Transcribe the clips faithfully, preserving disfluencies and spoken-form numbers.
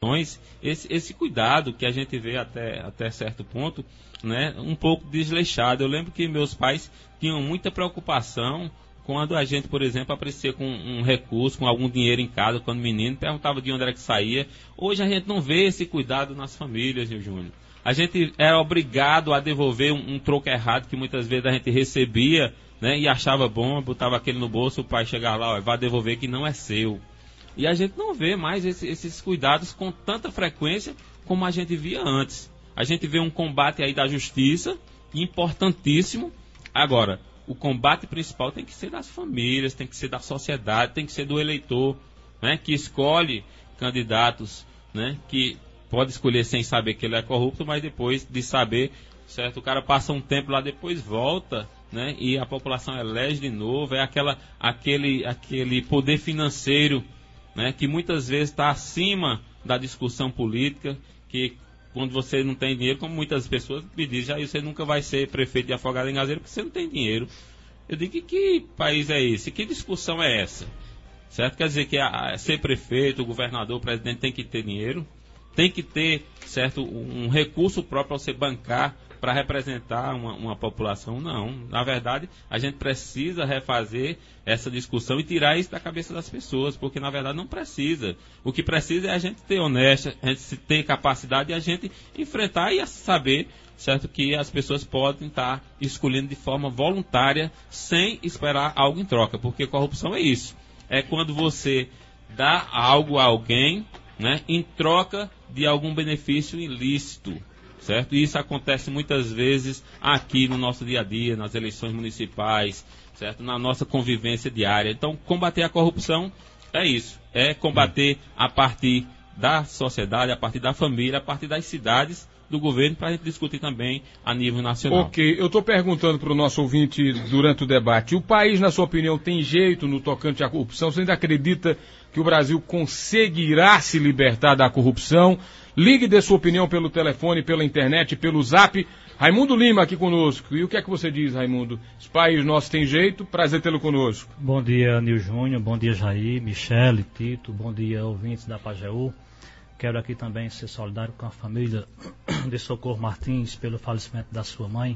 esse, esse cuidado que a gente vê até, até certo ponto, né, um pouco desleixado. Eu lembro que meus pais tinham muita preocupação quando a gente, por exemplo, aparecia com um recurso, com algum dinheiro em casa, quando menino, perguntava de onde era que saía. Hoje a gente não vê esse cuidado nas famílias, Nil Júnior. A gente era obrigado a devolver um, um troco errado que muitas vezes a gente recebia, né, e achava bom, botava aquele no bolso, o pai chegava lá, ó, vai devolver que não é seu. E a gente não vê mais esse, esses cuidados com tanta frequência como a gente via antes. A gente vê um combate aí da justiça, importantíssimo. Agora, o combate principal tem que ser das famílias, tem que ser da sociedade, tem que ser do eleitor, né, que escolhe candidatos, né, que pode escolher sem saber que ele é corrupto, mas depois de saber, certo, o cara passa um tempo lá, depois volta, né, e a população elege de novo. É aquela, aquele, aquele poder financeiro, né, que muitas vezes está acima da discussão política, que quando você não tem dinheiro, como muitas pessoas me dizem, já você nunca vai ser prefeito de Afogados em Gazeira porque você não tem dinheiro. Eu digo, que, que país é esse? Que discussão é essa? Certo? Quer dizer que a, a, ser prefeito, o governador, o presidente tem que ter dinheiro, tem que ter, certo, um recurso próprio para você bancar, para representar uma, uma população. Não. Na verdade, a gente precisa refazer essa discussão e tirar isso da cabeça das pessoas, porque na verdade não precisa. O que precisa é a gente ter honesto, a gente ter capacidade e a gente enfrentar e saber, certo, que as pessoas podem estar escolhendo de forma voluntária, sem esperar algo em troca, porque corrupção é isso. É quando você dá algo a alguém, né, em troca de algum benefício ilícito. Certo? E isso acontece muitas vezes aqui no nosso dia a dia, nas eleições municipais, certo? Na nossa convivência diária. Então, combater a corrupção é isso. É combater a partir da sociedade, a partir da família, a partir das cidades, do governo, para a gente discutir também a nível nacional. Ok, eu estou perguntando para o nosso ouvinte durante o debate, o país, na sua opinião, tem jeito no tocante à corrupção? Você ainda acredita que o Brasil conseguirá se libertar da corrupção? Ligue, dê sua opinião pelo telefone, pela internet, pelo zap. Raimundo Lima aqui conosco. E o que é que você diz, Raimundo? Esse país nosso tem jeito? Prazer tê-lo conosco. Bom dia, Nil Júnior. Bom dia, Jair, Michele, Tito. Bom dia, ouvintes da Pajeú. Quero aqui também ser solidário com a família de Socorro Martins pelo falecimento da sua mãe.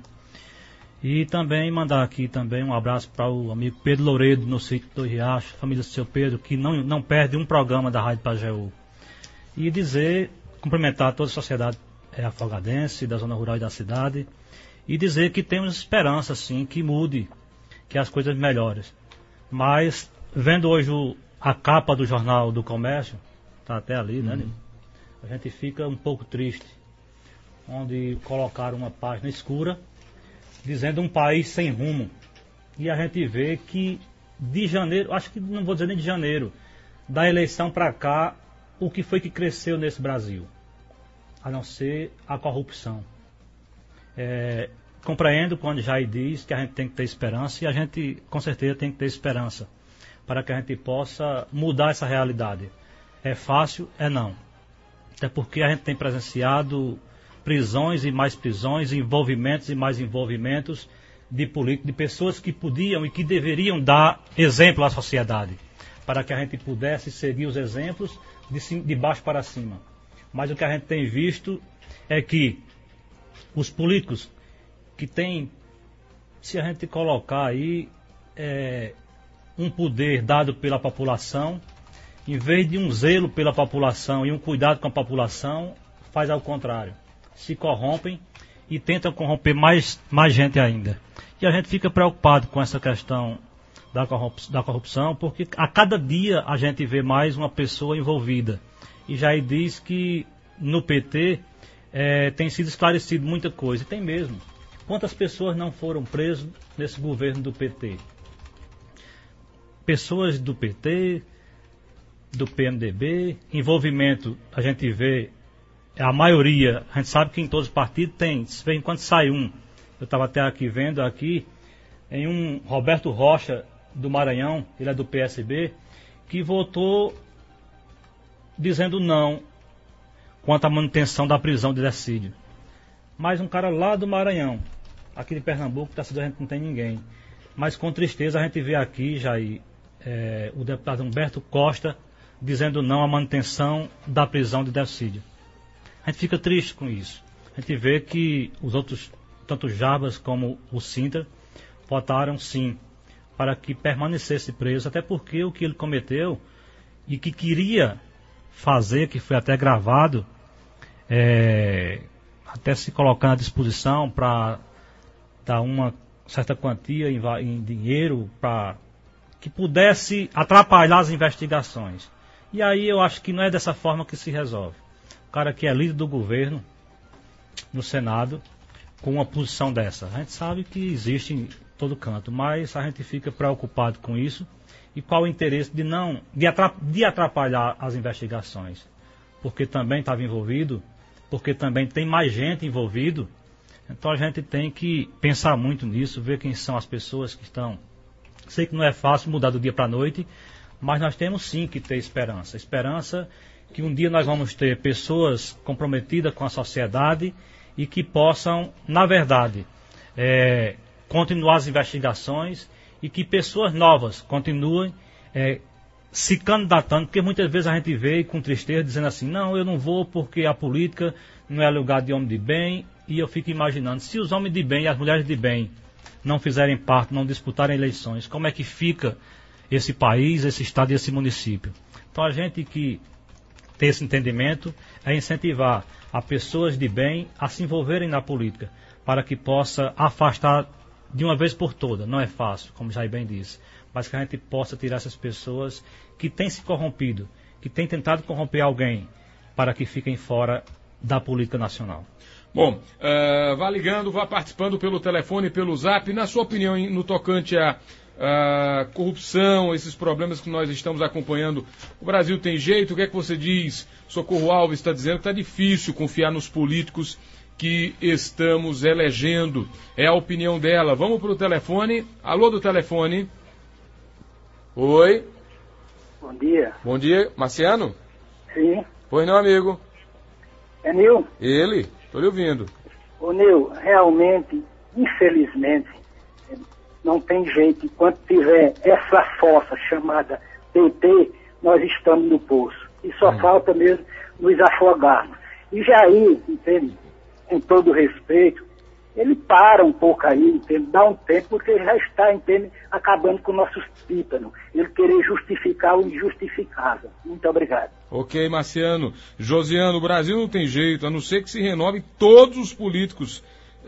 E também mandar aqui também um abraço para o amigo Pedro Louredo, no sítio do Riacho, família do seu Pedro, que não, não perde um programa da Rádio Pajeú. E dizer, cumprimentar toda a sociedade é, afogadense, da zona rural e da cidade, e dizer que temos esperança, sim, que mude, que as coisas melhorem. Mas, vendo hoje o, a capa do Jornal do Comércio, está até ali, né? Uhum. A gente fica um pouco triste, onde colocaram uma página escura, dizendo um país sem rumo. E a gente vê que de janeiro, acho que não vou dizer nem de janeiro, da eleição para cá, o que foi que cresceu nesse Brasil? A não ser a corrupção. É, compreendo quando Jair diz que a gente tem que ter esperança, e a gente com certeza tem que ter esperança, para que a gente possa mudar essa realidade. É fácil? É não. Até porque a gente tem presenciado prisões e mais prisões, envolvimentos e mais envolvimentos de políticos, de pessoas que podiam e que deveriam dar exemplo à sociedade, para que a gente pudesse seguir os exemplos de, de baixo para cima. Mas o que a gente tem visto é que os políticos que têm, se a gente colocar aí, é, um poder dado pela população, em vez de um zelo pela população e um cuidado com a população, faz ao contrário. Se corrompem e tentam corromper mais, mais gente ainda. E a gente fica preocupado com essa questão da corrupção, da corrupção, porque a cada dia a gente vê mais uma pessoa envolvida. E Jair diz que no P T é, tem sido esclarecido muita coisa. E tem mesmo. Quantas pessoas não foram presas nesse governo do P T? Pessoas do P T, do P M D B, envolvimento, a gente vê, a maioria, a gente sabe que em todos os partidos tem, de vez em quando sai um. Eu estava até aqui vendo aqui, em um Roberto Rocha, do Maranhão, ele é do P S B, que votou dizendo não quanto à manutenção da prisão de Decídio. Mas um cara lá do Maranhão, aqui de Pernambuco, tá, a gente não tem ninguém. Mas com tristeza a gente vê aqui, Jair, é, o deputado Humberto Costa, dizendo não à manutenção da prisão de Delcídio. A gente fica triste com isso. A gente vê que os outros, tanto Jarbas como o Sintra, votaram sim para que permanecesse preso, até porque o que ele cometeu e que queria fazer, que foi até gravado, é, até se colocar à disposição para dar uma certa quantia em, em dinheiro para que pudesse atrapalhar as investigações. E aí eu acho que não é dessa forma que se resolve. O cara que é líder do governo no Senado com uma posição dessa. A gente sabe que existe em todo canto, mas a gente fica preocupado com isso. E qual o interesse de não de atrapalhar as investigações? Porque também estava envolvido, porque também tem mais gente envolvido. Então a gente tem que pensar muito nisso, ver quem são as pessoas que estão. Sei que não é fácil mudar do dia para a noite, mas nós temos sim que ter esperança. Esperança que um dia nós vamos ter pessoas comprometidas com a sociedade e que possam, na verdade, é, continuar as investigações e que pessoas novas continuem é, se candidatando, porque muitas vezes a gente vê com tristeza dizendo assim, não, eu não vou porque a política não é lugar de homem de bem, e eu fico imaginando, se os homens de bem e as mulheres de bem não fizerem parte, não disputarem eleições, como é que fica esse país, esse estado e esse município? Então a gente que tem esse entendimento é incentivar a pessoas de bem a se envolverem na política, para que possa afastar de uma vez por todas. Não é fácil, como Jair bem disse, mas que a gente possa tirar essas pessoas que têm se corrompido, que têm tentado corromper alguém, para que fiquem fora da política nacional. Bom, uh, vá ligando, vá participando pelo telefone, pelo zap. Na sua opinião, no tocante à, à corrupção, esses problemas que nós estamos acompanhando, o Brasil tem jeito? O que é que você diz? Socorro Alves está dizendo que está difícil confiar nos políticos que estamos elegendo. É a opinião dela. Vamos para o telefone. Alô do telefone. Oi. Bom dia. Bom dia. Marciano? Sim. Pois não, amigo. É Nil? Ele. Estou lhe ouvindo. Ô Nil, realmente, infelizmente, não tem jeito. Enquanto tiver essa fossa chamada P T, nós estamos no poço. E só hum. falta mesmo nos afogarmos. E Jair, entende? Com todo respeito, ele para um pouco aí, entende? Dá um tempo, porque ele já está, entende? Acabando com nossos pítanos. Ele querer justificar o injustificável. Muito obrigado. Ok, Marciano. Josiano, o Brasil não tem jeito, a não ser que se renovem todos os políticos,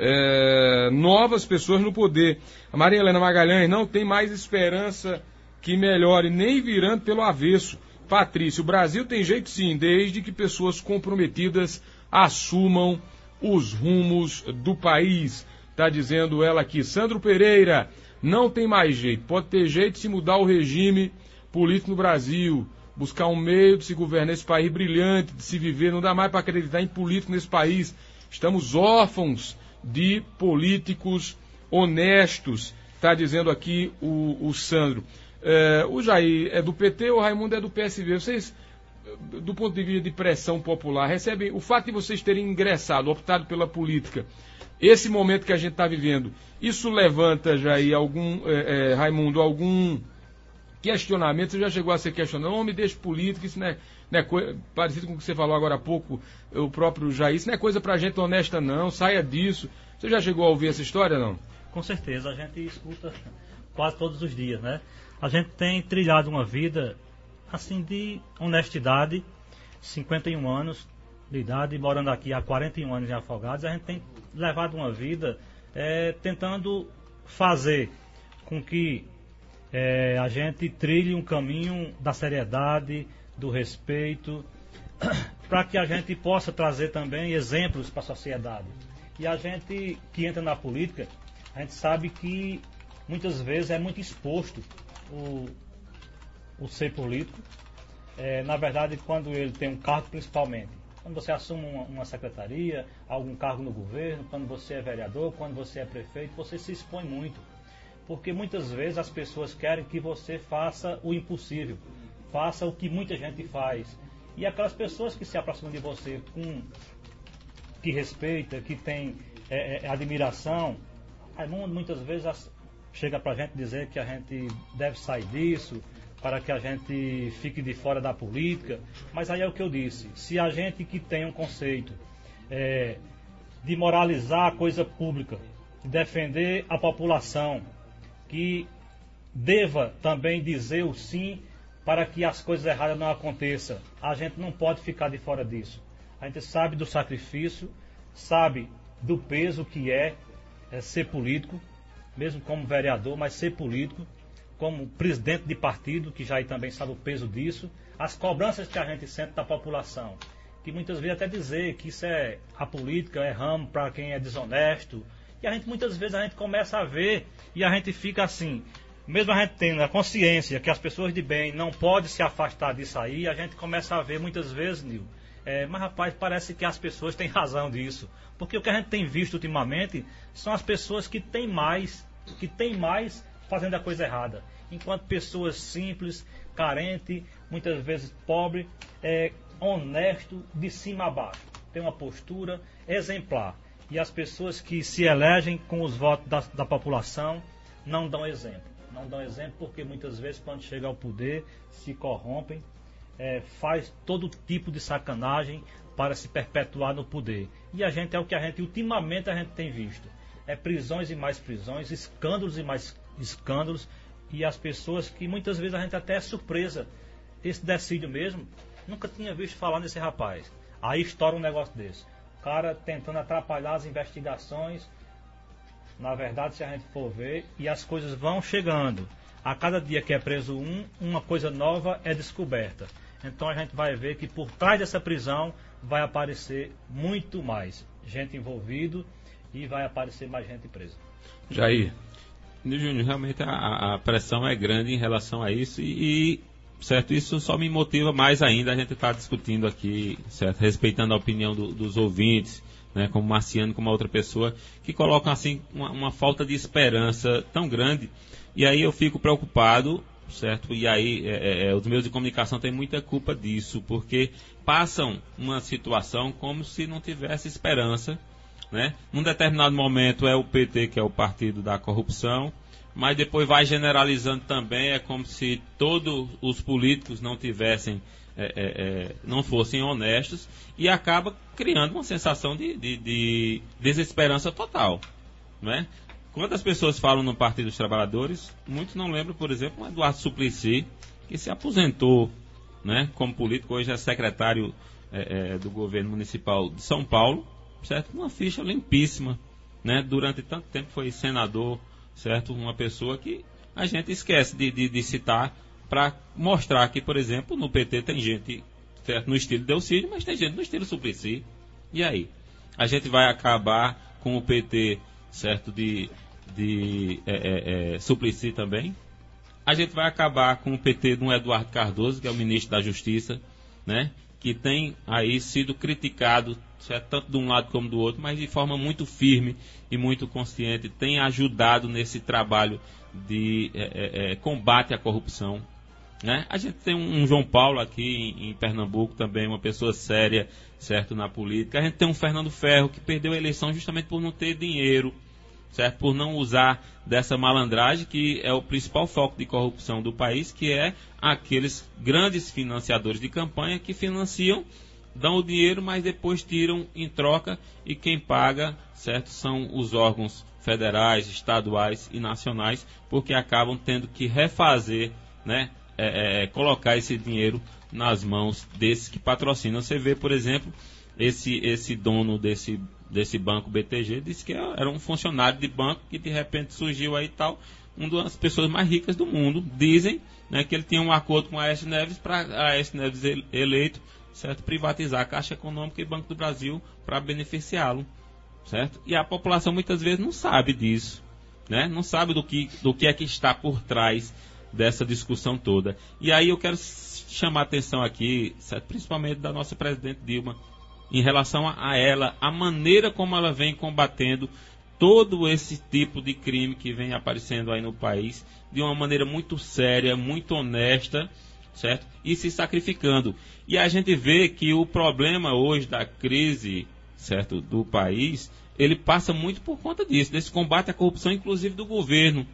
é, novas pessoas no poder. A Maria Helena Magalhães, não tem mais esperança que melhore, nem virando pelo avesso. Patrícia, o Brasil tem jeito sim, desde que pessoas comprometidas assumam os rumos do país. Está dizendo ela aqui. Sandro Pereira, não tem mais jeito. Pode ter jeito se mudar o regime político no Brasil, buscar um meio de se governar esse país brilhante, de se viver. Não dá mais para acreditar em político nesse país. Estamos órfãos de políticos honestos. Está dizendo aqui o, o Sandro. É, o Jair é do P T ou o Raimundo é do P S V? Vocês, do ponto de vista de pressão popular, recebem o fato de vocês terem ingressado, optado pela política, esse momento que a gente está vivendo, isso levanta, Jair, algum, é, é, Raimundo, algum questionamento? Você já chegou a ser questionado? Não me deixe política, isso não é, não é coisa, parecido com o que você falou agora há pouco, o próprio Jair, isso não é coisa pra gente honesta não, saia disso. Você já chegou a ouvir essa história, não? Com certeza, a gente escuta quase todos os dias, né? A gente tem trilhado uma vida assim de honestidade, cinquenta e um anos de idade, morando aqui há quarenta e um anos em Afogados, a gente tem levado uma vida é, tentando fazer com que é, a gente trilhe um caminho da seriedade, do respeito, para que a gente possa trazer também exemplos para a sociedade. E a gente que entra na política, a gente sabe que muitas vezes é muito exposto o, o ser político. É, na verdade, quando ele tem um cargo, principalmente, quando você assume uma, uma secretaria, algum cargo no governo, quando você é vereador, quando você é prefeito, você se expõe muito. Porque muitas vezes as pessoas querem que você faça o impossível, faça o que muita gente faz. E aquelas pessoas que se aproximam de você, com, que respeita, que tem é, é, admiração, aí muitas vezes as, chega pra gente dizer que a gente deve sair disso, para que a gente fique de fora da política, mas aí é o que eu disse, se a gente que tem um conceito é, de moralizar a coisa pública, de defender a população, que deva também dizer o sim para que as coisas erradas não aconteçam, a gente não pode ficar de fora disso. A gente sabe do sacrifício, sabe do peso que é, é ser político, mesmo como vereador, mas ser político, como presidente de partido, que já aí também sabe o peso disso, as cobranças que a gente sente da população, que muitas vezes até dizer que isso é a política, é ramo para quem é desonesto, e a gente muitas vezes a gente começa a ver e a gente fica assim, mesmo a gente tendo a consciência que as pessoas de bem não podem se afastar disso aí, a gente começa a ver muitas vezes, Nil, é, mas rapaz, parece que as pessoas têm razão disso, porque o que a gente tem visto ultimamente são as pessoas que têm mais, que têm mais fazendo a coisa errada, enquanto pessoas simples, carentes, muitas vezes pobres, é, honesto, de cima a baixo, tem uma postura exemplar, e as pessoas que se elegem com os votos da, da população não dão exemplo, não dão exemplo porque muitas vezes quando chega ao poder se corrompem, é, faz todo tipo de sacanagem para se perpetuar no poder, e a gente é o que a gente ultimamente a gente tem visto, é prisões e mais prisões, escândalos e mais escândalos, e as pessoas que muitas vezes a gente até é surpresa. Esse Decídio mesmo, nunca tinha visto falar nesse rapaz. Aí estoura um negócio desse. O cara tentando atrapalhar as investigações. Na verdade, se a gente for ver, e as coisas vão chegando. A cada dia que é preso um, uma coisa nova é descoberta. Então a gente vai ver que por trás dessa prisão vai aparecer muito mais gente envolvida e vai aparecer mais gente presa. Jair. Júnior, realmente a, a pressão é grande em relação a isso e, e, certo, isso só me motiva mais ainda a gente estar tá discutindo aqui, certo, respeitando a opinião do, dos ouvintes, né, como Marciano, como a outra pessoa, que colocam assim uma, uma falta de esperança tão grande, e aí eu fico preocupado, certo, e aí é, é, os meios de comunicação têm muita culpa disso, porque passam uma situação como se não tivesse esperança, né? Num determinado momento é o P T que é o partido da corrupção, mas depois vai generalizando também, é como se todos os políticos não tivessem, é, é, é, não fossem honestos, e acaba criando uma sensação de, de, de desesperança total, né? Quando as pessoas falam no Partido dos Trabalhadores, muitos não lembram, por exemplo, o Eduardo Suplicy, que se aposentou, né, como político, hoje é secretário é, é, do governo municipal de São Paulo, certo? Uma ficha limpíssima, né? Durante tanto tempo foi senador, certo? Uma pessoa que a gente esquece de, de, de citar para mostrar que, por exemplo, no P T tem gente, certo, no estilo Delcídio, mas tem gente no estilo Suplicy. E aí? A gente vai acabar com o P T, certo, de, de é, é, é, Suplicy também? A gente vai acabar com o P T de um Eduardo Cardoso, que é o ministro da Justiça, né? Que tem aí sido criticado, certo, tanto de um lado como do outro, mas de forma muito firme e muito consciente, tem ajudado nesse trabalho de é, é, combate à corrupção, né? A gente tem um, um João Paulo aqui em, em Pernambuco também, uma pessoa séria, certo, na política. A gente tem um Fernando Ferro que perdeu a eleição justamente por não ter dinheiro, certo, por não usar dessa malandragem que é o principal foco de corrupção do país, que é aqueles grandes financiadores de campanha que financiam, dão o dinheiro, mas depois tiram em troca, e quem paga, certo, são os órgãos federais, estaduais e nacionais, porque acabam tendo que refazer, né, é, é, colocar esse dinheiro nas mãos desses que patrocinam. Você vê, por exemplo, esse, esse dono desse, desse banco B T G disse que era um funcionário de banco que de repente surgiu aí e tal, uma das pessoas mais ricas do mundo. Dizem, né, que ele tinha um acordo com a Aécio Neves para a Aécio Neves eleito, certo, privatizar a Caixa Econômica e Banco do Brasil para beneficiá-lo, certo? E a população muitas vezes não sabe disso, né? Não sabe do que, do que é que está por trás dessa discussão toda. E aí eu quero chamar a atenção aqui, certo, principalmente da nossa presidente Dilma, em relação a ela, a maneira como ela vem combatendo todo esse tipo de crime que vem aparecendo aí no país, de uma maneira muito séria, muito honesta, certo? E se sacrificando. E a gente vê que o problema hoje da crise, certo, do país, ele passa muito por conta disso, desse combate à corrupção, inclusive do governo,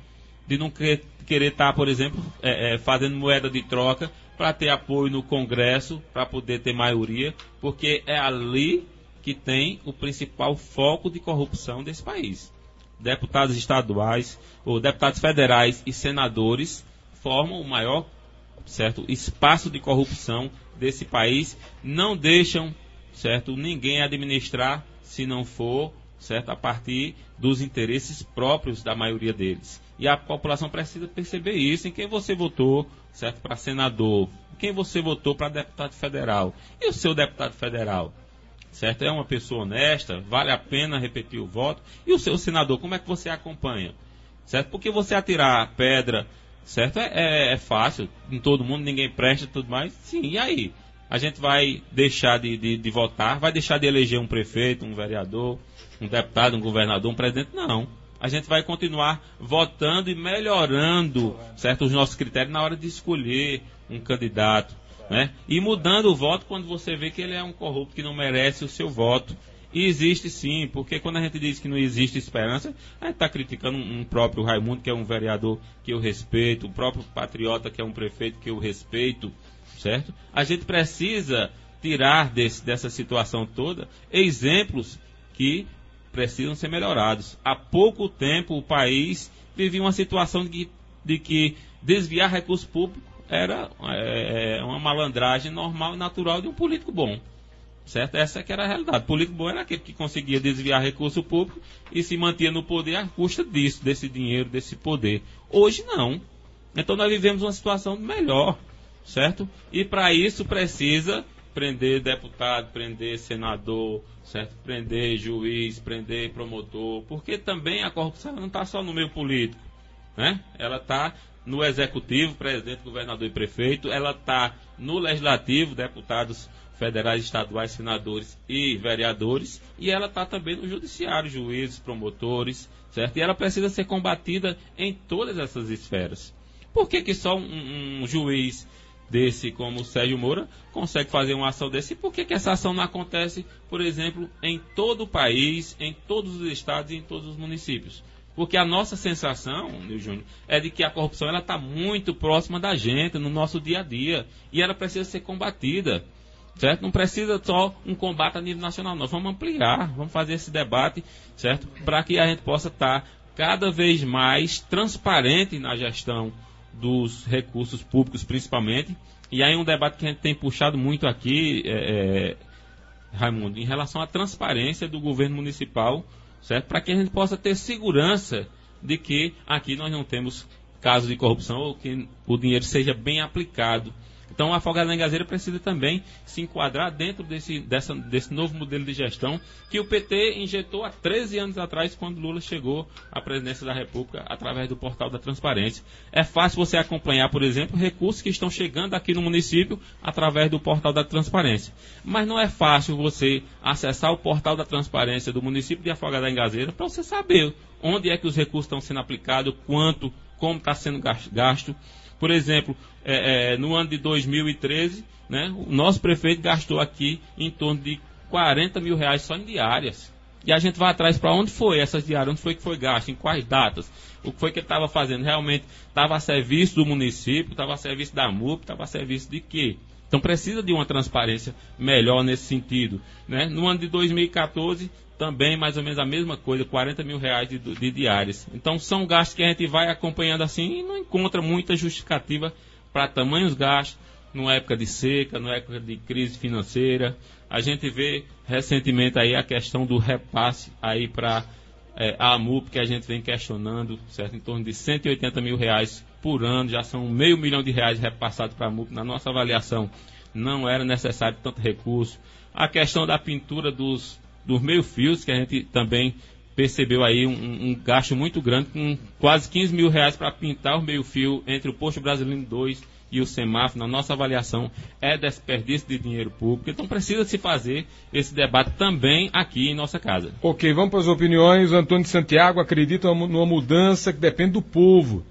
de não querer estar, por exemplo, é, é, fazendo moeda de troca para ter apoio no Congresso, para poder ter maioria, porque é ali que tem o principal foco de corrupção desse país. Deputados estaduais, ou deputados federais e senadores formam o maior, certo, espaço de corrupção desse país, não deixam, certo, ninguém administrar se não for, certo, a partir dos interesses próprios da maioria deles. E a população precisa perceber isso, em quem você votou, certo, para senador, quem você votou para deputado federal, e o seu deputado federal, certo, é uma pessoa honesta, vale a pena repetir o voto, e o seu senador, como é que você acompanha, certo, porque você atirar pedra, certo, é, é, é fácil, em todo mundo, ninguém presta e tudo mais, sim, e aí? A gente vai deixar de, de, de votar, vai deixar de eleger um prefeito, um vereador, um deputado, um governador, um presidente? Não. A gente vai continuar votando e melhorando, certo, os nossos critérios na hora de escolher um candidato, né? E mudando o voto quando você vê que ele é um corrupto que não merece o seu voto. E existe sim, porque quando a gente diz que não existe esperança, a gente está criticando um, um próprio Raimundo, que é um vereador que eu respeito, o próprio Patriota, que é um prefeito que eu respeito, certo? A gente precisa tirar desse, dessa situação toda exemplos que precisam ser melhorados. Há pouco tempo o país vivia uma situação de que, de que desviar recurso público era é, uma malandragem normal e natural de um político bom. Certo? Essa que era a realidade. O político bom era aquele que conseguia desviar recurso público e se mantinha no poder à custa disso, desse dinheiro, desse poder. Hoje não. Então nós vivemos uma situação melhor, certo? E para isso precisa prender deputado, prender senador, certo? Prender juiz, prender promotor, porque também a corrupção não está só no meio político, né? Ela está no executivo, presidente, governador e prefeito, ela está no legislativo, deputados federais, estaduais, senadores e vereadores, e ela está também no judiciário, juízes, promotores, certo? E ela precisa ser combatida em todas essas esferas. Por que que só um, um juiz desse como o Sérgio Moura consegue fazer uma ação desse? E por que que essa ação não acontece, por exemplo, em todo o país, em todos os estados e em todos os municípios? Porque a nossa sensação, Nil Júnior, é de que a corrupção ela está muito próxima da gente, no nosso dia a dia, e ela precisa ser combatida. Certo? Não precisa só um combate a nível nacional, nós vamos ampliar, vamos fazer esse debate, certo? Para que a gente possa estar cada vez mais transparente na gestão dos recursos públicos, principalmente. E aí um debate que a gente tem puxado muito aqui, é, é, Raimundo, em relação à transparência do governo municipal, certo? Para que a gente possa ter segurança de que aqui nós não temos casos de corrupção ou que o dinheiro seja bem aplicado. Então, a Afogados na Engazeira precisa também se enquadrar dentro desse, dessa, desse novo modelo de gestão que o P T injetou há treze anos atrás, quando Lula chegou à presidência da República, através do Portal da Transparência. É fácil você acompanhar, por exemplo, recursos que estão chegando aqui no município através do Portal da Transparência. Mas não é fácil você acessar o Portal da Transparência do município de Afogados na Engazeira para você saber onde é que os recursos estão sendo aplicados, quanto, como está sendo gasto. Por exemplo, é, é, no ano de dois mil e treze, né, o nosso prefeito gastou aqui em torno de quarenta mil reais só em diárias. E a gente vai atrás para onde foi essas diárias, onde foi que foi gasto, em quais datas, o que foi que ele estava fazendo, realmente estava a serviço do município, estava a serviço da M U P, estava a serviço de quê? Então precisa de uma transparência melhor nesse sentido. Né? No ano de dois mil e quatorze, também mais ou menos a mesma coisa, quarenta mil reais de, de diárias. Então são gastos que a gente vai acompanhando assim e não encontra muita justificativa para tamanhos gastos, numa época de seca, numa época de crise financeira. A gente vê recentemente aí a questão do repasse aí para é, a M U P, que a gente vem questionando, certo? Em torno de cento e oitenta mil reais por ano, já são meio milhão de reais repassados para a M U P. Na nossa avaliação, não era necessário tanto recurso. A questão da pintura dos dos meio-fios, que a gente também percebeu aí um, um gasto muito grande, com quase quinze mil reais para pintar o meio-fio entre o Posto Brasilino dois e o semáforo. Na nossa avaliação, é desperdício de dinheiro público. Então precisa se fazer esse debate também aqui em nossa casa. Ok, vamos para as opiniões. O Antônio de Santiago acredita numa mudança que depende do povo.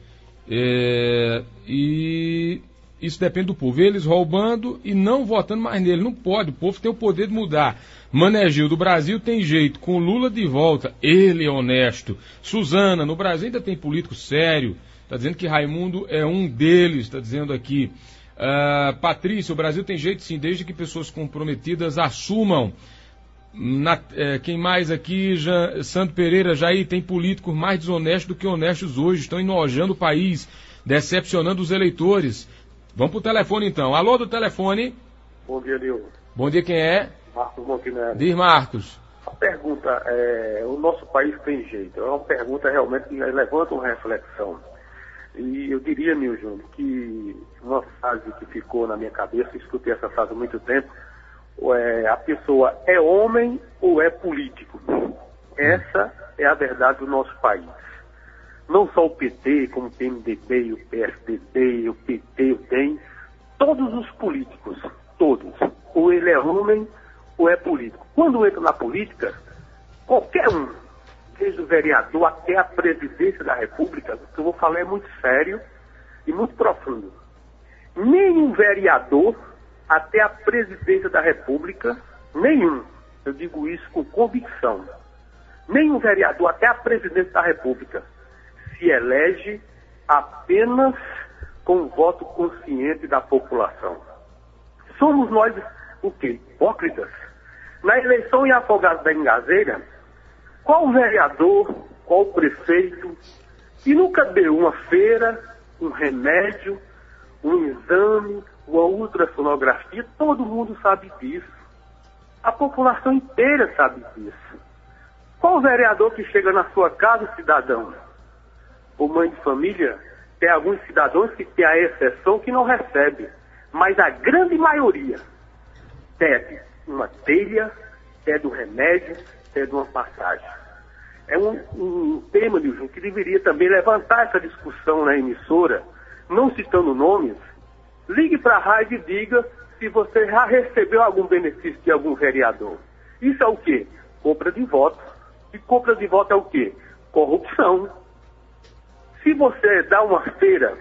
É, e isso depende do povo. Eles roubando e não votando mais nele. Não pode, o povo tem o poder de mudar. Mané Gil, do Brasil tem jeito, com Lula de volta, ele é honesto. Suzana, no Brasil ainda tem político sério, está dizendo que Raimundo é um deles, está dizendo aqui. Uh, Patrícia, o Brasil tem jeito sim, desde que pessoas comprometidas assumam. Na, eh, quem mais aqui? Já, Santo Pereira, Jair, tem políticos mais desonestos do que honestos hoje, estão enojando o país, decepcionando os eleitores. Vamos pro telefone então. Alô do telefone. Bom dia, Nilson. Bom dia, quem é? Marcos Montenegro. Diz, Marcos. A pergunta é, o nosso país tem jeito? É uma pergunta realmente que levanta uma reflexão. E eu diria, Nil Júnior, que uma frase que ficou na minha cabeça, eu escutei essa frase há muito tempo, é, a pessoa é homem ou é político? Essa é a verdade do nosso país. Não só o P T, como o P M D B, o P S D B, o P T, o D E M, todos os políticos, todos, ou ele é homem ou é político. Quando entra na política, qualquer um, desde o vereador até a presidência da República, o que eu vou falar é muito sério e muito profundo. Nenhum vereador até a presidência da República, nenhum, eu digo isso com convicção, nenhum vereador até a presidência da República se elege apenas com o voto consciente da população. Somos nós, o quê? Hipócritas. Na eleição em Afogados da Ingazeira, qual vereador, qual prefeito, que nunca deu uma feira, um remédio, um exame, uma ultrassonografia, todo mundo sabe disso. A população inteira sabe disso. Qual vereador que chega na sua casa, cidadão, ou mãe de família, tem alguns cidadãos que tem a exceção que não recebe, mas a grande maioria pede uma telha, pede um remédio, pede uma passagem. É um, um tema, Nilson, que deveria também levantar essa discussão na emissora, não citando nomes. Ligue para a rádio e diga se você já recebeu algum benefício de algum vereador. Isso é o quê? Compra de voto. E compra de voto é o quê? Corrupção. Se você dá uma feira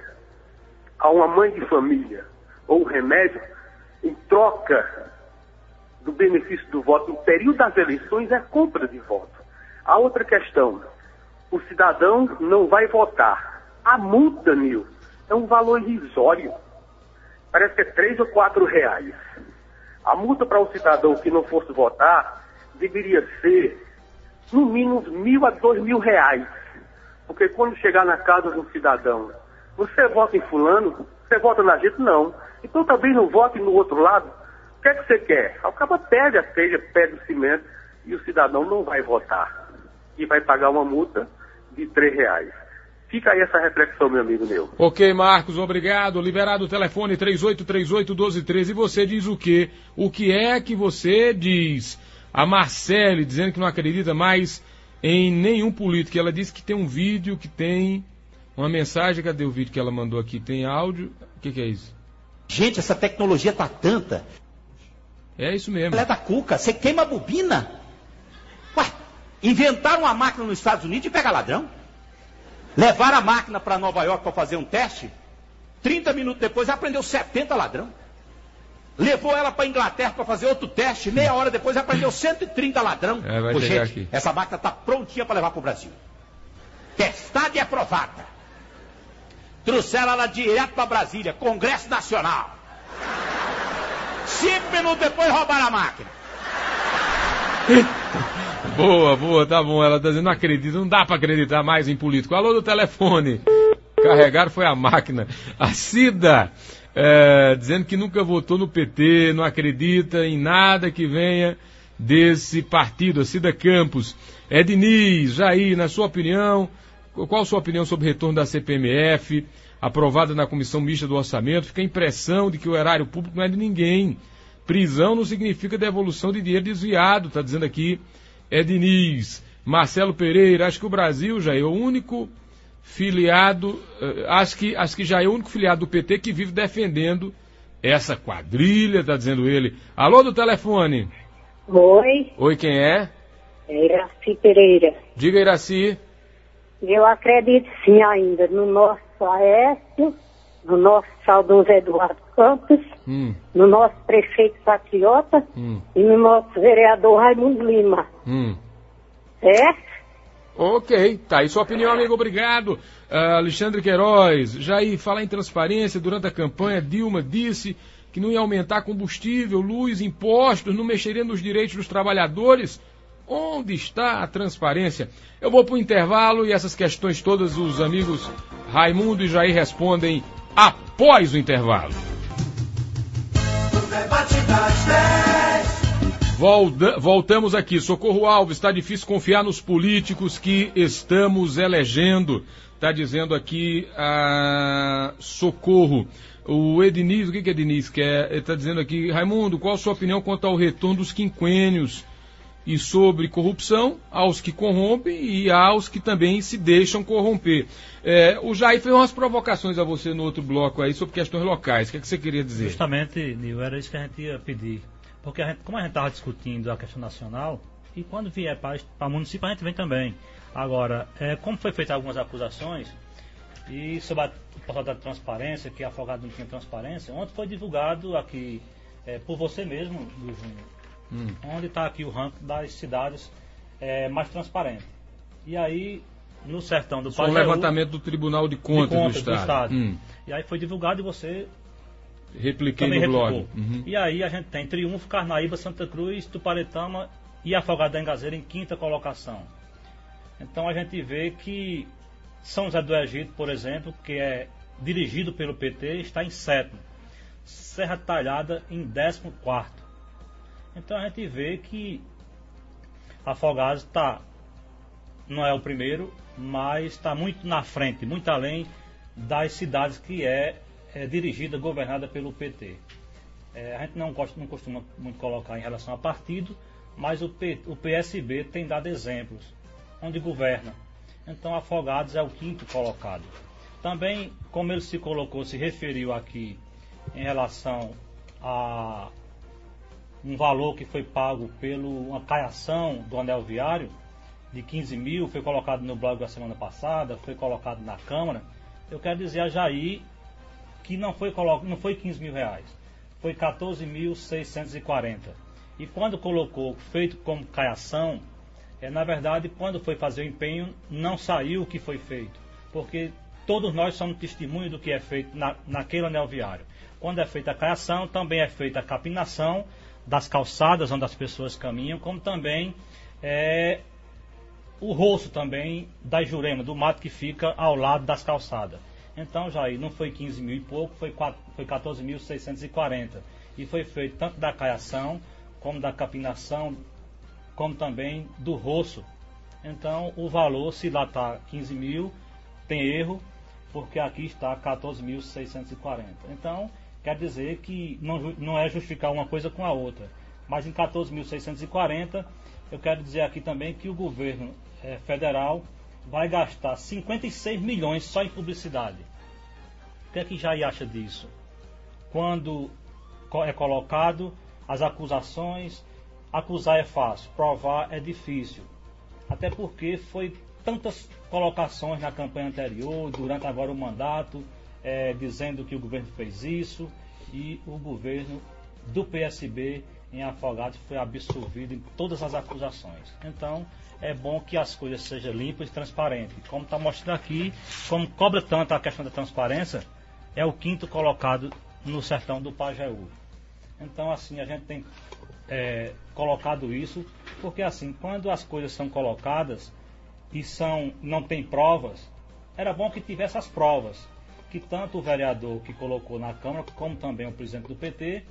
a uma mãe de família ou um remédio, em troca do benefício do voto no período das eleições, é compra de voto. A outra questão, o cidadão não vai votar. A multa, Nil, é um valor irrisório. Parece que é três ou quatro reais. A multa para um cidadão que não fosse votar deveria ser, no mínimo, mil a dois mil reais. Porque quando chegar na casa de um cidadão, você vota em fulano, você vota na gente? Não. Então também não vote no outro lado. O que é que você quer? O cara pede a telha, pede o cimento e o cidadão não vai votar. E vai pagar uma multa de três reais. Fica aí essa reflexão, meu amigo meu. Ok, Marcos, obrigado. Liberado o telefone três oito três oito, um dois um três. E você diz o quê? O que é que você diz? A Marcele dizendo que não acredita mais em nenhum político. Ela disse que tem um vídeo, que tem uma mensagem. Cadê o vídeo que ela mandou aqui? Tem áudio? O que, que é isso? Gente, essa tecnologia tá tanta. É isso mesmo. Ela é da cuca. Você queima a bobina. Ué, inventaram uma máquina nos Estados Unidos e pega ladrão. Levaram a máquina para Nova York para fazer um teste. trinta minutos depois aprendeu setenta ladrão. Levou ela para Inglaterra para fazer outro teste. Meia hora depois aprendeu cento e trinta ladrão. É, vai Ô, chegar gente, aqui. essa máquina está prontinha para levar para o Brasil. Testada e aprovada. Trouxeram ela direto para Brasília, Congresso Nacional. Cinco minutos depois roubaram a máquina. Boa, boa, tá bom. Ela tá dizendo, não acredita, não dá pra acreditar mais em político. Alô do telefone. Carregaram foi a máquina. A Cida, é, dizendo que nunca votou no P T, não acredita em nada que venha desse partido. A Cida Campos. Edniz, Jair, na sua opinião, qual a sua opinião sobre o retorno da C P M F, aprovada na Comissão Mista do Orçamento? Fica a impressão de que o erário público não é de ninguém. Prisão não significa devolução de dinheiro desviado, tá dizendo aqui Edniz. Marcelo Pereira, acho que o Brasil já é o único filiado, acho que, acho que já é o único filiado do P T que vive defendendo essa quadrilha, tá dizendo ele. Alô do telefone. Oi. Oi, quem é? É Iraci Pereira. Diga, Iraci. Eu acredito sim ainda no nosso Aécio, no nosso saudoso Eduardo Campos, hum. no nosso prefeito patriota hum. e no nosso vereador Raimundo Lima. Hum. Certo? Ok, tá aí sua opinião, amigo, obrigado. Uh, Alexandre Queiroz, Jair, falar em transparência, durante a campanha, Dilma disse que não ia aumentar combustível, luz, impostos, não mexeria nos direitos dos trabalhadores. Onde está a transparência? Eu vou para o intervalo e essas questões todas os amigos Raimundo e Jair respondem após o intervalo. O debate das dez. Volta, voltamos aqui. Socorro Alves, está difícil confiar nos políticos que estamos elegendo. Está dizendo aqui a Socorro. O Edniz, o que que Edniz quer? Ele está dizendo aqui, Raimundo, qual a sua opinião quanto ao retorno dos quinquênios e sobre corrupção, aos que corrompem e aos que também se deixam corromper? É, o Jair fez umas provocações a você no outro bloco aí sobre questões locais. O que é que você queria dizer? Justamente, Nil, era isso que a gente ia pedir. Porque a gente, como a gente estava discutindo a questão nacional, e quando vier para o município a gente vem também. Agora, é, como foi feita algumas acusações, e sobre a portal da transparência, que a Afogado não tinha transparência, ontem foi divulgado aqui, é, por você mesmo, do Júnior, hum. onde está aqui o ranking das cidades é, mais transparentes. E aí, no sertão do Pajeú... Foi um levantamento do Tribunal de Contas, de contas do Estado. Do Estado. Hum. E aí foi divulgado e você... Repliquei no blog. Uhum. E aí a gente tem Triunfo, Carnaíba, Santa Cruz, Tuparetama e Afogado da Engazeira em quinta colocação. Então a gente vê que São José do Egito, por exemplo, que é dirigido pelo P T, está em sétimo. Serra Talhada em décimo quarto. Então a gente vê que Afogados está, não é o primeiro, mas está muito na frente, muito além das cidades que é É dirigida, governada pelo P T. É, a gente não, gosta, não costuma muito colocar em relação a partido, mas o, P, o P S B tem dado exemplos, onde governa. Então Afogados é o quinto colocado. Também, como ele se colocou, se referiu aqui em relação a um valor que foi pago pela uma caiação do anel viário, de quinze mil, foi colocado no blog da semana passada, foi colocado na Câmara. Eu quero dizer a Jair que não foi, não foi quinze mil reais, foi quatorze mil seiscentos e quarenta. E quando colocou feito como caiação, é, na verdade, quando foi fazer o empenho, não saiu o que foi feito, porque todos nós somos testemunhos do que é feito na, naquele anel viário. Quando é feita a caiação, também é feita a capinação das calçadas onde as pessoas caminham, como também é, o roço também da Jurema, do mato que fica ao lado das calçadas. Então, Jair, não foi quinze mil e pouco, foi, foi quatorze mil seiscentos e quarenta. E foi feito tanto da caiação, como da capinação, como também do roço. Então, o valor, se lá está quinze mil, tem erro, porque aqui está quatorze mil seiscentos e quarenta. Então, quer dizer que não, não é justificar uma coisa com a outra. Mas em quatorze mil seiscentos e quarenta, eu quero dizer aqui também que o governo é, federal vai gastar cinquenta e seis milhões só em publicidade. O que é que Jair acha disso? Quando é colocado as acusações, acusar é fácil, provar é difícil. Até porque foi tantas colocações na campanha anterior, durante agora o mandato, é, dizendo que o governo fez isso, e o governo do P S B em Afogados foi absolvido em todas as acusações. Então, é bom que as coisas sejam limpas e transparentes. Como está mostrando aqui, como cobra tanto a questão da transparência, é o quinto colocado no sertão do Pajeú. Então, assim, a gente tem é, colocado isso, porque assim, quando as coisas são colocadas e são, não tem provas, era bom que tivesse as provas, que tanto o vereador que colocou na Câmara, como também o presidente do P T,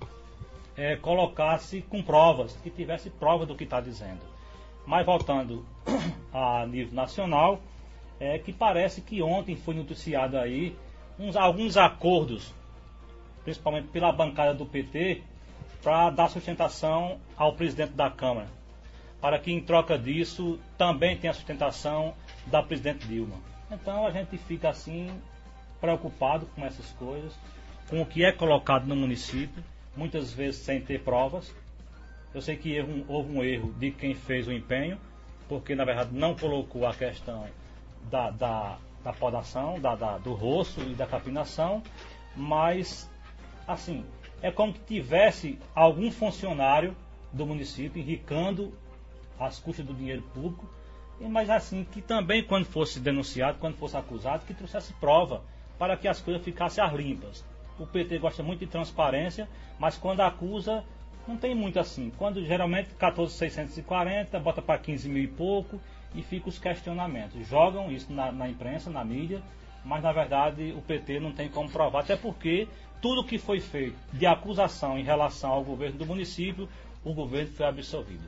é, colocasse com provas, que tivesse prova do que está dizendo. Mas voltando a nível nacional, é que parece que ontem foi noticiado aí uns, alguns acordos, principalmente pela bancada do P T, para dar sustentação ao presidente da Câmara, para que em troca disso também tenha a sustentação da presidente Dilma. Então a gente fica assim preocupado com essas coisas, com o que é colocado no município, muitas vezes sem ter provas. Eu sei que houve um erro de quem fez o empenho, porque na verdade não colocou a questão da, da, da podação, da, da, do roço e da capinação, mas assim, é como que tivesse algum funcionário do município enricando às custas do dinheiro público, Mas assim, que também quando fosse denunciado, quando fosse acusado, que trouxesse prova para que as coisas ficassem às limpas. O P T gosta muito de transparência, mas quando acusa, não tem muito assim. Quando geralmente quatorze mil seiscentos e quarenta, bota para quinze mil e pouco e fica os questionamentos. Jogam isso na, na imprensa, na mídia, mas na verdade o P T não tem como provar, até porque tudo que foi feito de acusação em relação ao governo do município, o governo foi absolvido.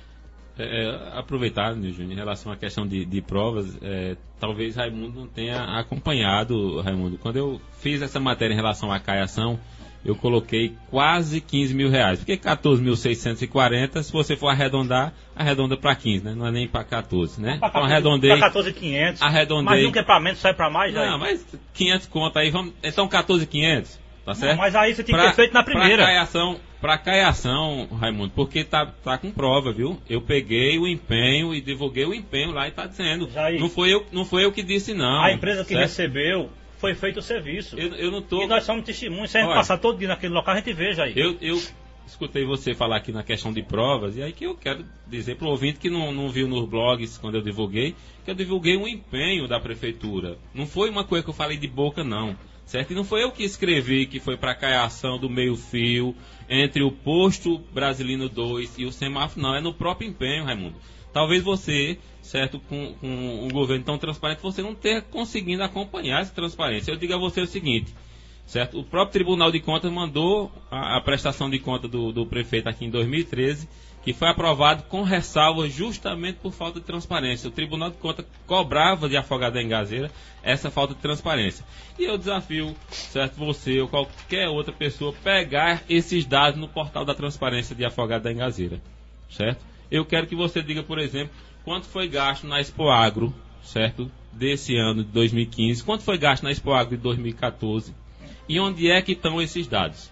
É, aproveitar, né, Júnior, em relação à questão de, de provas, é, talvez Raimundo não tenha acompanhado, Raimundo. Quando eu fiz essa matéria em relação à caiação, eu coloquei quase quinze mil reais. Porque quatorze mil seiscentos e quarenta, se você for arredondar, arredonda para quinze, né? Não é nem para quatorze, né? Pra então arredondei. Para quatorze mil e quinhentos. Arredondei. Mas no equipamento sai para mais, já? Não, mas quinhentos conto aí, vamos. Então quatorze mil e quinhentos, tá certo? Não, mas aí você tem que pra, ter feito na primeira. Para caiação, para caiação, Raimundo, porque tá, tá com prova, viu? Eu peguei o empenho e divulguei o empenho lá e tá dizendo. Jair, não foi eu, não foi eu que disse não. A empresa que certo? recebeu foi feito o serviço. Eu, eu não tô. E nós somos testemunhos. Se a gente Olha, passar todo dia naquele local, a gente veja aí. Eu, eu escutei você falar aqui na questão de provas, e aí que eu quero dizer para o ouvinte que não, não viu nos blogs quando eu divulguei, que eu divulguei um empenho da prefeitura. Não foi uma coisa que eu falei de boca, não. Certo? E não foi eu que escrevi que foi para a caiação do meio-fio entre o posto Brasilino dois e o semáforo, não. É no próprio empenho, Raimundo. Talvez você, certo, com, com um governo tão transparente, você não tenha conseguido acompanhar essa transparência. Eu digo a você o seguinte, certo? O próprio Tribunal de Contas mandou a, a prestação de conta do, do prefeito aqui em dois mil e treze, que foi aprovado com ressalva justamente por falta de transparência. O Tribunal de Contas cobrava de Afogados da Engazeira essa falta de transparência. E eu desafio, certo, você ou qualquer outra pessoa pegar esses dados no portal da transparência de Afogados da Engazeira, certo? Eu quero que você diga, por exemplo, quanto foi gasto na Expo Agro, certo, desse ano de dois mil e quinze, quanto foi gasto na Expo Agro de dois mil e quatorze e onde é que estão esses dados?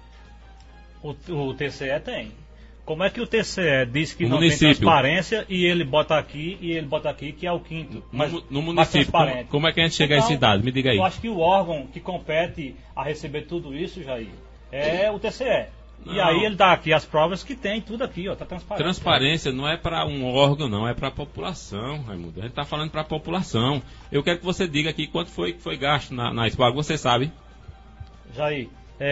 O, o T C E tem. Como é que o T C E diz que o não município. tem transparência e ele bota aqui e ele bota aqui que é o quinto? Mas, no, no município, como, como é que a gente chega então, a esse dado? Me diga aí. Eu acho que o órgão que compete a receber tudo isso, Jair, é o T C E. Não. E aí ele dá aqui as provas que tem tudo aqui, ó, tá transparente. Transparência não é para um órgão, não, é para a população, Raimundo. A gente está falando para a população. Eu quero que você diga aqui quanto foi que foi gasto na, na Expo Agro, você sabe? Jair,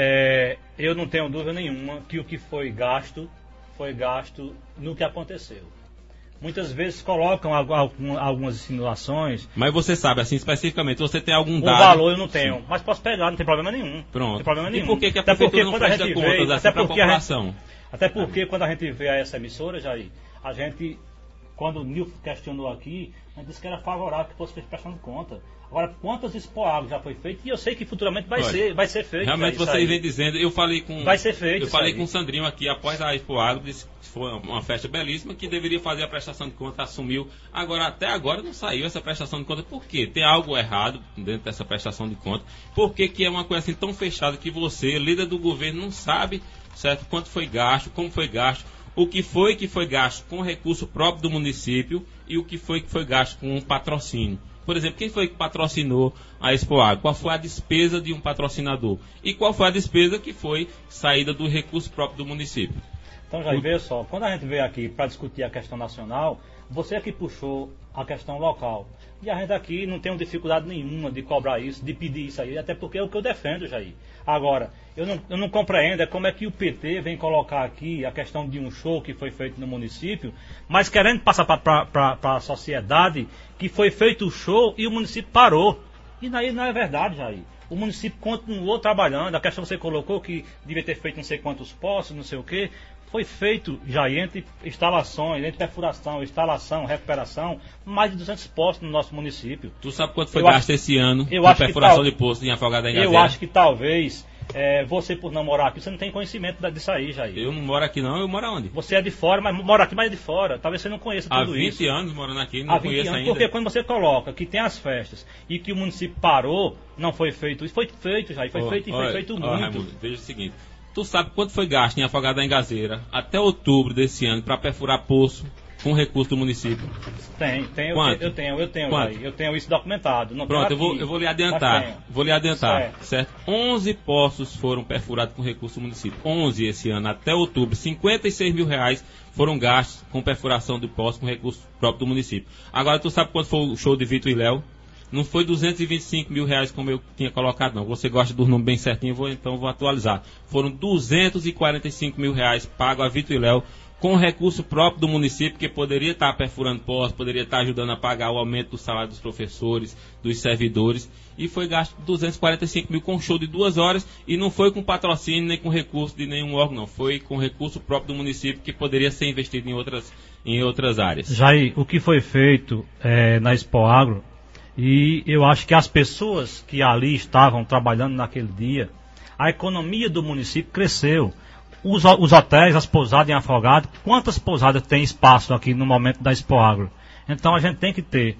é, eu não tenho dúvida nenhuma que o que foi gasto foi gasto no que aconteceu. Muitas vezes colocam algumas insinuações. Mas você sabe, assim, especificamente, você tem algum o dado... O valor eu não tenho, Sim. Mas posso pegar, não tem problema nenhum. Pronto. Não tem problema nenhum. E por que, que a até prefeitura porque, não presta contas assim para a população? A gente, até porque quando a gente vê essa emissora, Jair, a gente, quando o Nilton questionou aqui, a gente disse que era favorável que fosse prestando conta. Agora, quantas Expo Agro já foi feito? E eu sei que futuramente vai, Olha, ser, vai ser feito. Realmente você vem dizendo, eu falei com... Vai ser feito. Eu falei com o Sandrinho aqui, após a Expo Agro, disse que foi uma festa belíssima, que deveria fazer a prestação de conta, assumiu. Agora, até agora não saiu essa prestação de conta. Por quê? Tem algo errado dentro dessa prestação de conta. Por que que é uma coisa assim tão fechada que você, líder do governo, não sabe, certo, quanto foi gasto, como foi gasto, o que foi que foi gasto com recurso próprio do município e o que foi que foi gasto com um patrocínio? Por exemplo, quem foi que patrocinou a Expo Agro? Qual foi a despesa de um patrocinador? E qual foi a despesa que foi saída do recurso próprio do município? Então, já veja só, quando a gente veio aqui para discutir a questão nacional, você aqui puxou a questão local. E a gente aqui não tem dificuldade nenhuma de cobrar isso, de pedir isso aí, até porque é o que eu defendo, Jair. Agora, eu não, eu não compreendo é como é que o P T vem colocar aqui a questão de um show que foi feito no município, mas querendo passar para a sociedade que foi feito o show e o município parou. E daí não é verdade, Jair. O município continuou trabalhando, a questão que você colocou que devia ter feito não sei quantos postos, não sei o quê. Foi feito já entre instalações, entre perfuração, instalação, recuperação, mais de duzentos postos no nosso município. Tu sabe quanto foi eu gasto acho, esse ano eu com acho perfuração tal, de posto em Afogados da Engazeira? Eu acho que talvez é, você, por não morar aqui, você não tem conhecimento disso aí, Jair. Eu não moro aqui não, eu moro onde? Você é de fora, mas mora aqui, mas é de fora. Talvez você não conheça tudo isso. Há vinte isso. anos morando aqui, não Há vinte conheço anos, ainda. Porque quando você coloca que tem as festas e que o município parou, não foi feito isso. Foi feito, Jair, foi oh, feito e foi oh, feito oh, muito. Raimundo, veja o seguinte. Tu sabe quanto foi gasto em Afogados da Engazeira até outubro desse ano para perfurar poço, com recurso do município? Tem, tem, eu, Quanto? eu tenho, eu tenho, Quanto? aí, eu tenho isso documentado. Não Pronto, eu tenho vou, aqui, eu vou lhe mas adiantar. tenho. Vou lhe adiantar, Certo. certo? onze poços foram perfurados com recurso do município. onze esse ano, até outubro. cinquenta e seis mil reais foram gastos com perfuração de poços com recurso próprio do município. Agora, tu sabe quanto foi o show de Vitor e Léo? Não foi duzentos e vinte e cinco mil reais como eu tinha colocado, não. Você gosta dos números bem certinho, vou, então vou atualizar. Foram duzentos e quarenta e cinco mil reais pago a Vitor e Léo com recurso próprio do município, que poderia estar perfurando postos, poderia estar ajudando a pagar o aumento do salário dos professores, dos servidores, e foi gasto duzentos e quarenta e cinco mil com um show de duas horas, e não foi com patrocínio nem com recurso de nenhum órgão, não. Foi com recurso próprio do município, que poderia ser investido em outras, em outras áreas. Jair, o que foi feito é, na Expoagro, e eu acho que as pessoas que ali estavam trabalhando naquele dia, a economia do município cresceu. Os, os hotéis, as pousadas em Afogado, quantas pousadas tem espaço aqui no momento da Expoagro? Então a gente tem que ter,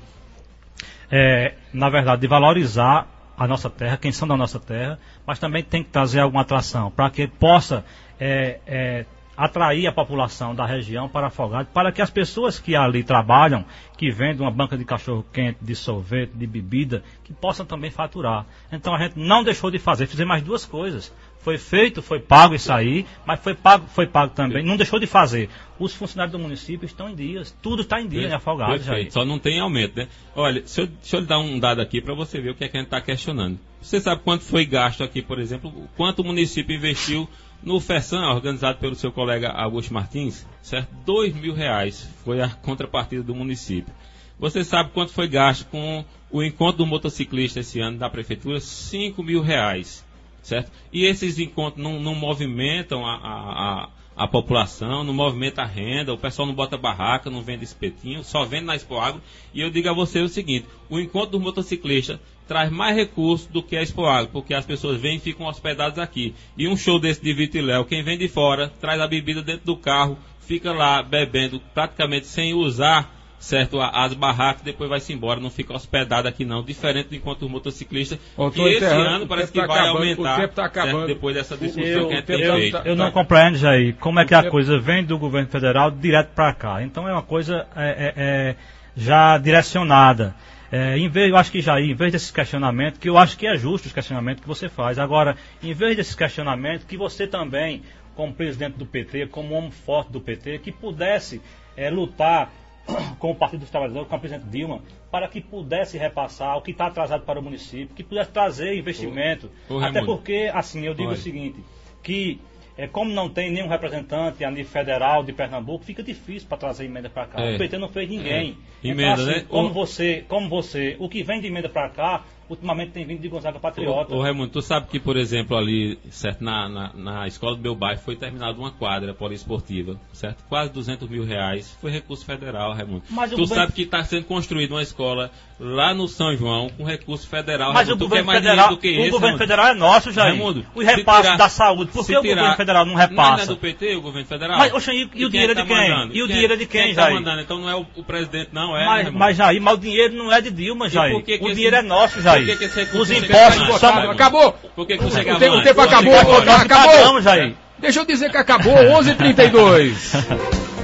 é, na verdade, de valorizar a nossa terra, quem são da nossa terra, mas também tem que trazer alguma atração para que possa é, é, atrair a população da região para Afogado, para que as pessoas que ali trabalham, que vendem uma banca de cachorro-quente, de sorvete, de bebida, que possam também faturar. Então a gente não deixou de fazer, fizemos mais duas coisas. Foi feito, foi pago isso aí, mas foi pago, foi pago também, não deixou de fazer. Os funcionários do município estão em dias, tudo está em dia, em Afogado. Perfeito, só não tem aumento, né? Olha, deixa eu, deixa eu lhe dar um dado aqui para você ver o que é que a gente está questionando. Você sabe quanto foi gasto aqui, por exemplo, quanto o município investiu no FESAM, organizado pelo seu colega Augusto Martins, certo? Dois mil reais foi a contrapartida do município. Você sabe quanto foi gasto com o encontro do motociclista esse ano da prefeitura? Cinco mil reais. Certo? E esses encontros não, não movimentam a, a, a população, não movimentam a renda, o pessoal não bota barraca, não vende espetinho, só vende na Expoagro. E eu digo a você o seguinte, o encontro dos motociclistas traz mais recursos do que a Expoagro, porque as pessoas vêm e ficam hospedadas aqui. E um show desse de Vitor e Léo, quem vem de fora, traz a bebida dentro do carro, fica lá bebendo praticamente sem usar, certo, as barracas, depois vai-se embora, não fica hospedado aqui não, diferente do encontro dos motociclistas, Ô, que esse ano o parece que tá vai acabando, aumentar, o tempo tá acabando. Certo, depois dessa discussão Eu, que a gente eu, tem eu, feito. eu não compreendo, Jair, como é que a coisa vem do governo federal direto para cá. Então é uma coisa é, é, é, já direcionada. É, em vez, eu acho que, Jair, em vez desses questionamentos, que eu acho que é justo os questionamentos que você faz, agora, em vez desses questionamentos, que você também, como presidente do P T, como homem forte do P T, que pudesse é, lutar com o Partido dos Trabalhadores, com a presidente Dilma, para que pudesse repassar o que está atrasado para o município, que pudesse trazer investimento. Ô, ô, Até Raimundo. porque, assim, eu digo Oi. o seguinte, que é, como não tem nenhum representante a nível federal de Pernambuco, fica difícil para trazer emenda para cá. É. O P T não fez ninguém. É. Emenda, então, assim, né? Como Ô. você, como você, o que vem de emenda para cá, ultimamente tem vindo de Gonzaga Patriota. Ô, ô Raimundo, tu sabe que, por exemplo, ali, certo, na, na, na escola do meu bairro foi terminada uma quadra poliesportiva, certo? Quase duzentos mil reais, foi recurso federal, Raimundo. Mas o tu governo- sabe que está sendo construída uma escola lá no São João com recurso federal, Mas o Raimundo. Tu quer governo, mais federal, dinheiro do que o esse, governo Raimundo? federal é nosso, Jair. Raimundo, Os se repasses tirar- da saúde. Por se que o tirar- governo federal não Não é repassa? do P T, o governo federal? Mas, oxe, e- e o dinheiro quem de tá quem? mandando? E o dinheiro de quem, quem tá Jair? mandando? Então não é o, o presidente, não, é, Mas, Raimundo? mas, Jair, mas o dinheiro não é de Dilma, Jair. por que que o esse- dinheiro é nosso, Jair. por que que esse recurso Os não chega impostos mais? são... Raimundo? Acabou! Por que que não O chegava tempo- o antes? tempo acabou, Agora. Acabou. Nós pagamos, Jair. Deixa eu dizer que acabou, onze e trinta e dois.